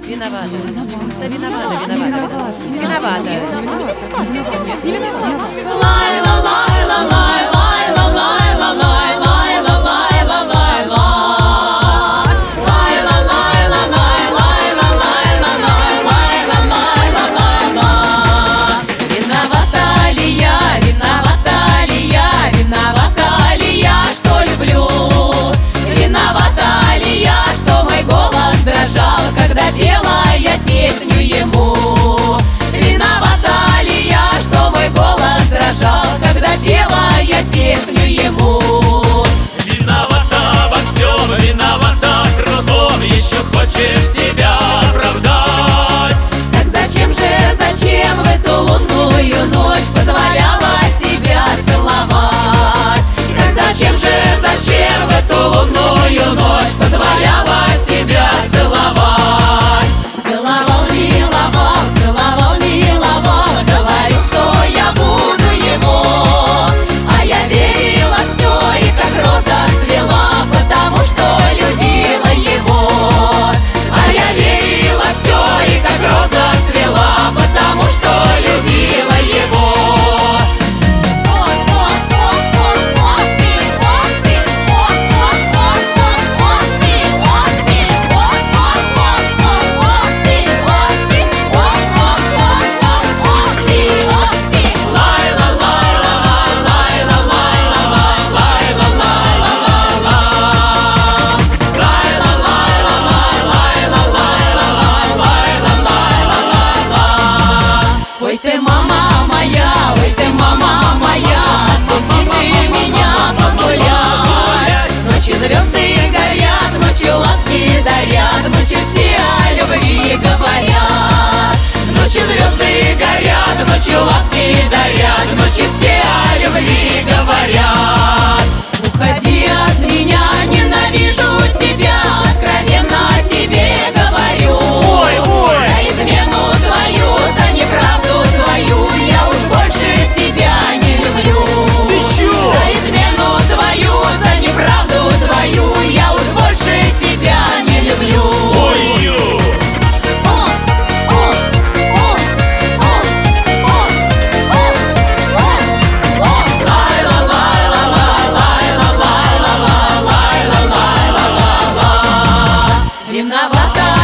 Виновата. Да виновата, виновата. Виновата. Нет, не виновата. Когда пела я песню ему. Виновата ли я, что мой голос дрожал, когда пела я песню ему? Виновата во всем, виновата трудом, еще хочешь себя оправдать. Так зачем в эту лунную ночь позволяла себя целовать? Так зачем в эту лунную ночь позволяла себя целовать? Целовал, миловал, говорил, что я буду его. А я верила все и как роза цвела, потому что любила его. А я верила все и как роза цвела, потому что любила его. Ой ты, мама моя, отпусти ты меня погулять. Ночью звезды горят, ночью ласки дарят, ночью все о любви говорят. Ночью звезды горят, ночью ласки дарят, ночью все о любви говорят. Уходи от меня, ненавижу тебя, откровенно тебе говорю. За измену твою, за неправду твою, я уж больше тебя не люблю. За измену твою, за неправду твою, я уж больше тебя не люблю. Виновата